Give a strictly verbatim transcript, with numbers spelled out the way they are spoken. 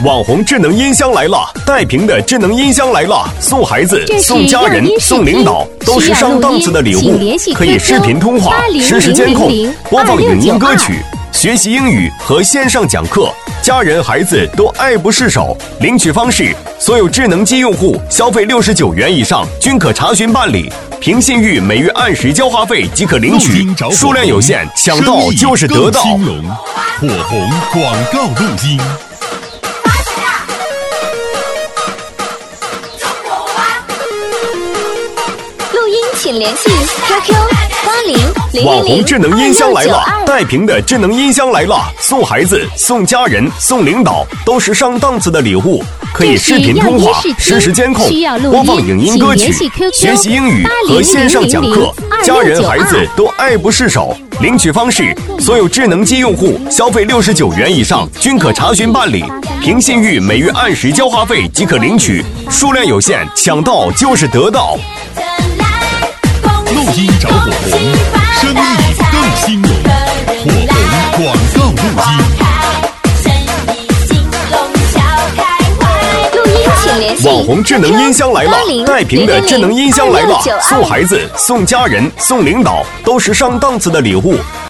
网红智能音箱来了，带屏的智能音箱来了，送孩子、送家人、送领导，都是上档次的礼物，可以视频通话、实时监控、播放影音歌曲、学习英语和线上讲课，家人孩子都爱不释手。领取方式：所有智能机用户消费六十九元以上均可查询办理。凭信誉每月按时交话费即可领取，数量有限，抢到就是得到。 火红广告录音。 录音请联系 Q Q 八零零网红智能音箱来了， 二带屏的智能音箱来了，送孩子、送家人、送领导，都是上档次的礼物，可以视频通话、实时监控、播放影音歌曲、学习英语和线上讲课，家人孩子都爱不释手。领取方式：所有智能机用户消费六十九元以上均可查询办理，凭信誉每月按时交话费即可领取，数量有限，抢到就是得到。 录音找火红，声音更兴隆。火红广告录音。 网红智能音箱来了，带屏的智能音箱来了，送孩子、送家人、送领导，都是上档次的礼物。